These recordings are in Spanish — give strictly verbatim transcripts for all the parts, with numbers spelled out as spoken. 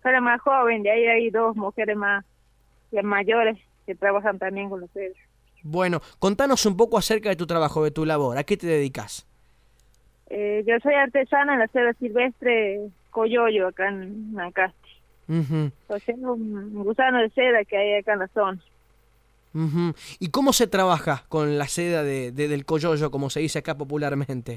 soy la más joven, de ahí hay dos mujeres más, ya mayores que trabajan también con la seda. Bueno, contanos un poco acerca de tu trabajo, de tu labor. ¿A qué te dedicas? Eh, yo soy artesana en la seda silvestre Coyoyo, acá en Nancasti. Ujú, O sea, un gusano de seda que hay acá en la zona. ujú. ¿Y cómo se trabaja con la seda de, de- del coyollo, como se dice acá popularmente?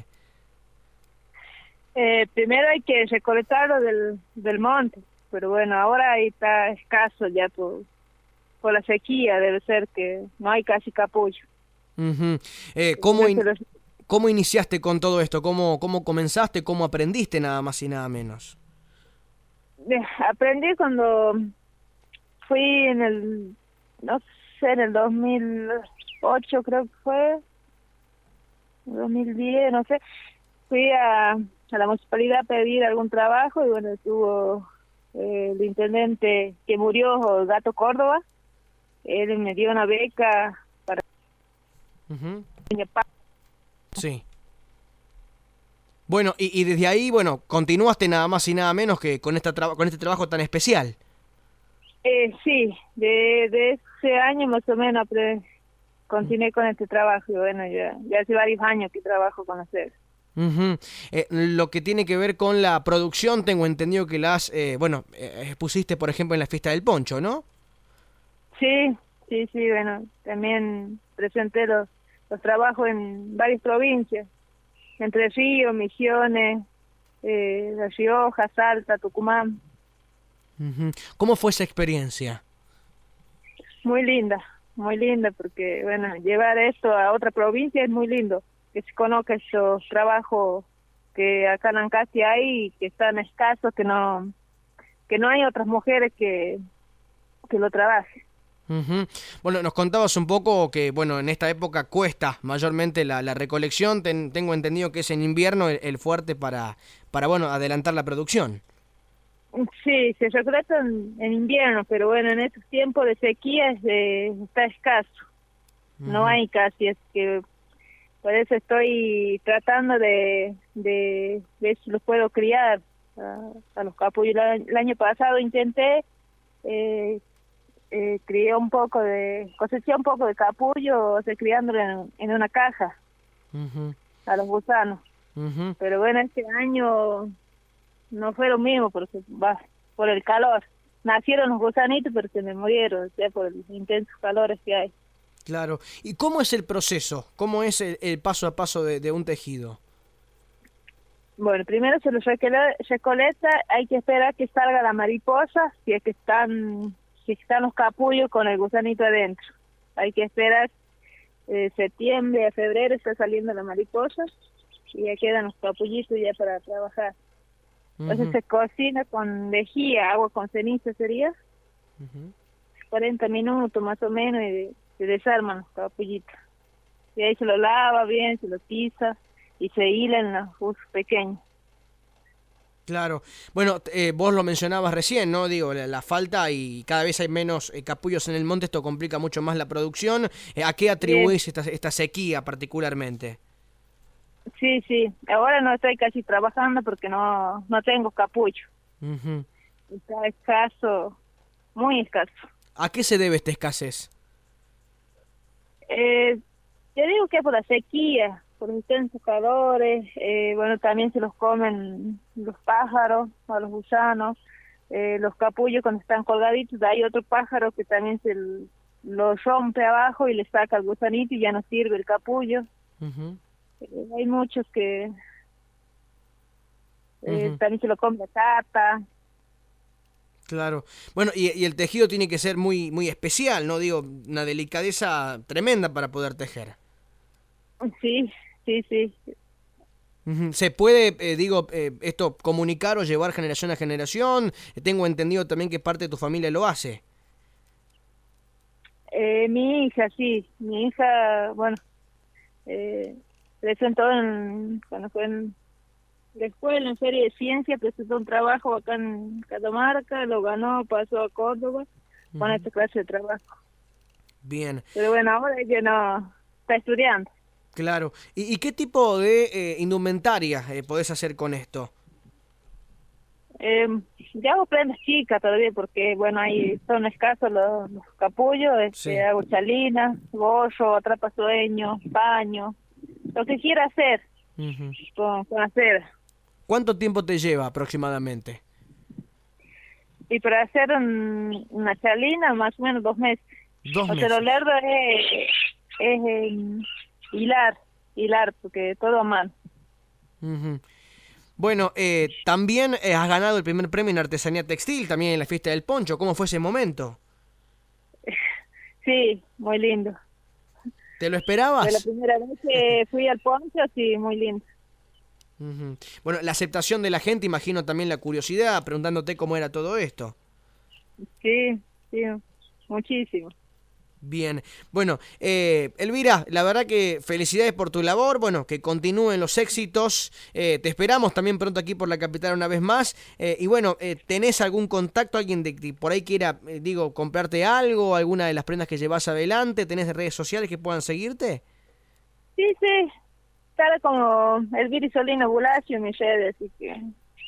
Eh, primero hay que recolectarlo del, del monte, pero bueno, ahora ahí está escaso ya por, por la sequía, debe ser que no hay casi capullo. Ujú. Eh, Y ¿cómo, no se in- los- cómo iniciaste con todo esto? ¿Cómo, cómo comenzaste? ¿Cómo aprendiste nada más y nada menos? eh, aprendí cuando fui en el, no sé, en el dos mil ocho creo que fue, dos mil diez, no sé, fui a, a la municipalidad a pedir algún trabajo y bueno, estuvo eh, el intendente que murió, Gato Córdoba, él me dio una beca para Ujú. mi papá. Sí. Bueno, y, y desde ahí, bueno, continuaste nada más y nada menos que con, esta traba- con este trabajo tan especial. Eh, sí, de, de ese año más o menos apre- continué con este trabajo y bueno, ya, ya hace varios años que trabajo con la sede. Ujú. Eh, lo que tiene que ver con la producción, tengo entendido que las, eh, bueno, eh, expusiste, por ejemplo, en la fiesta del poncho, ¿no? Sí, sí, sí, bueno, también presenté los, los trabajos en varias provincias, Entre Ríos, Misiones, eh, La Rioja, Salta, Tucumán, Ujú. ¿Cómo fue esa experiencia? muy linda, muy linda, porque bueno, llevar esto a otra provincia es muy lindo, que se conozca esos trabajos que acá en Ancasti hay y que están escasos, que no, que no hay otras mujeres que, que lo trabajen. Ujú. Bueno, nos contabas un poco que, bueno, en esta época cuesta mayormente la, la recolección. Ten- tengo entendido que es en invierno el, el fuerte para, para, bueno, adelantar la producción. Sí, se recolecta en, en invierno, pero bueno, en estos tiempos de sequía es de- está escaso, no Ujú, hay casi, es que por eso estoy tratando de, de ver si los puedo criar a, a los capullos. La- El año pasado intenté, eh, eh, crié un poco de, coseché un poco de capullo, o sea, criándolo en, en una caja ujú, a los gusanos, ujú. pero bueno, este año no fue lo mismo porque va por el calor. Nacieron los gusanitos, pero se me murieron, o sea, por los intensos calores que hay. Claro. ¿Y cómo es el proceso? ¿Cómo es el, el paso a paso de, de un tejido? Bueno, primero se los recole- recolecta, hay que esperar que salga la mariposa, si es que están, si están los capullos con el gusanito adentro. Hay que esperar eh, septiembre a febrero está saliendo la mariposa y ya quedan los capullitos ya para trabajar. Entonces Ujú, se cocina con lejía, agua con ceniza sería, ujú. cuarenta minutos más o menos y se desarman los capullitos. Y ahí se lo lava bien, se lo pisa y se hila en los usos pequeños. Claro. Bueno, t- eh, vos lo mencionabas recién, ¿no? Digo, la, la falta y cada vez hay menos eh, capullos en el monte, esto complica mucho más la producción. Eh, ¿a qué Bien, atribuís esta, esta sequía particularmente? sí, sí. Ahora no estoy casi trabajando porque no, no tengo capullo. Ujú. Está escaso, muy escaso. ¿A qué se debe esta escasez? Eh, Te digo que por la sequía, por los intensos calores, eh, bueno, también se los comen los pájaros, a los gusanos, eh, los capullos cuando están colgaditos, hay otro pájaro que también se l- lo rompe abajo y le saca el gusanito y ya no sirve el capullo. Ujú, Eh, hay muchos que eh, ujú. también se lo come la tata. Claro. Bueno, y, y el tejido tiene que ser muy, muy especial, ¿no? Digo, una delicadeza tremenda para poder tejer. Sí, sí, sí. Ujú. ¿Se puede, eh, digo, eh, esto comunicar o llevar generación a generación? Eh, Tengo entendido también que parte de tu familia lo hace. Eh, mi hija, sí, mi hija, bueno, eh, presentó en, cuando fue en la escuela, en Feria de Ciencia, presentó un trabajo acá en Catamarca, lo ganó, pasó a Córdoba con Ujú. esta clase de trabajo. Bien, Pero bueno, ahora ella no está estudiando. claro. ¿Y, y qué tipo de eh, indumentaria eh, podés hacer con esto? Eh, ya hago prendas chicas todavía porque, bueno, ahí son escasos los, los capullos. Sí. Este, hago chalinas, gorro, atrapasueños, paño, lo que quiera hacer Ujú. con, con hacer. ¿Cuánto tiempo te lleva aproximadamente? Y para hacer un- una chalina, más o menos dos meses. Dos O sea, lo meses. lerdo es, es em, hilar, hilar, porque todo a mano. Ujú. Bueno, eh, también eh, has ganado el primer premio en artesanía textil, también en la fiesta del poncho. ¿Cómo fue ese momento? Sí, muy lindo. ¿Te lo Fue la esperabas? primera vez que fui al poncho, sí, muy lindo. Ujú. Bueno, la aceptación de la gente, imagino también la curiosidad, preguntándote cómo era todo esto. Sí, sí, muchísimo. Bien, bueno, eh, Elvira, la verdad que felicidades por tu labor, bueno, que continúen los éxitos, eh, te esperamos también pronto aquí por la capital una vez más, eh, y bueno, eh, ¿tenés algún contacto, alguien de que por ahí quiera, eh, digo, comprarte algo, alguna de las prendas que llevas adelante? ¿Tenés redes sociales que puedan seguirte? Sí, sí, tal como Elvira Solino Bulacio en mis redes, así que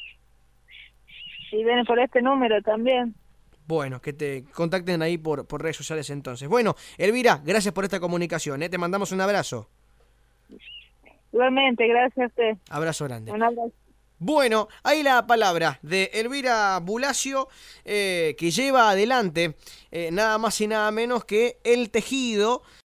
si vienen por este número también. Bueno, que te contacten ahí por, por redes sociales entonces. Bueno, Elvira, gracias por esta comunicación, ¿eh? Te mandamos un abrazo, Igualmente, gracias a usted. abrazo grande. Un abrazo. Bueno, ahí la palabra de Elvira Bulacio, eh, que lleva adelante eh, nada más y nada menos que el tejido